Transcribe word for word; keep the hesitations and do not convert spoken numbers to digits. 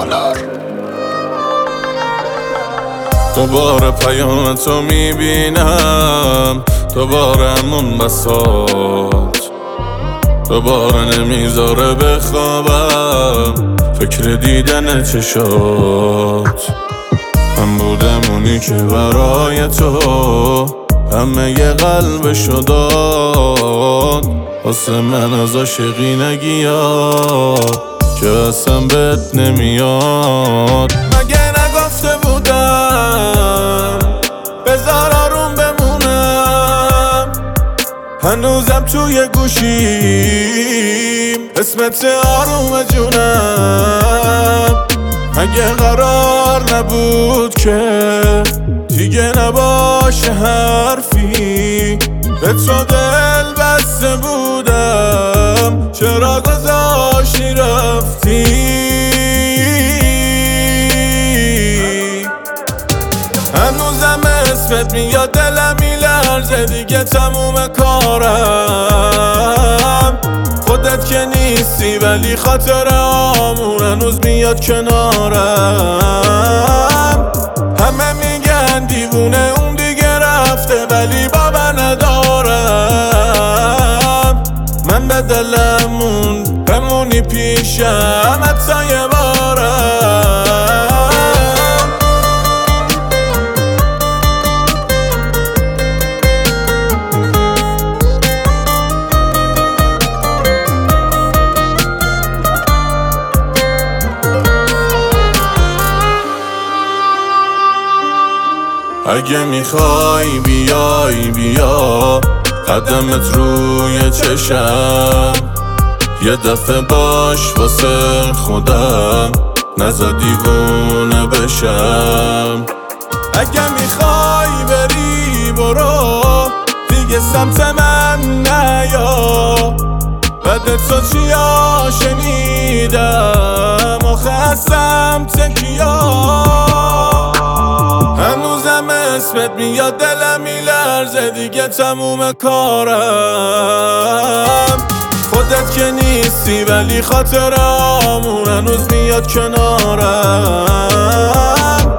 سالار. دوباره پیام تو میبینم، دوباره همون بساط، دوباره نمیذاره بخوابم فکر دیدن چشات. من بودم اونی که برای تو همه ی قلبشو داد، واسه من از عاشقی نگیاد که اصلا بهت نمیاد. مگه نگفته بودم بذار آروم بمونم، هنوزم توی گوشیم اسمت آروم جونم. مگه قرار نبود که دیگه نباشه حرفی، به تو دل بسته بودم چرا گذاشتی رفتی؟ هنوزم اسمت میاد دلم میلرزه، دیگه تموم کارم. خودت که نیستی ولی خاطرامون هنوز میاد کنارم. همه میگن دیوونه اون دیگه رفته ولی باور ندارم. من به دلمون بمونی پیشم حتی یه بارم. اگه میخوای بیای بیا، قدمت روی چشم، یه دفعه باش واسه خودم نزا دیوونه بشم. اگه میخوای بری برو دیگه سمت من نیا، بعد تو چیا شنیدم آخه از سمت کیا؟ هنوزم اسمت میاد دلم میلرزه، دیگه تموم کارم. خودت که نیستی ولی خاطرامون هنوز میاد کنارم.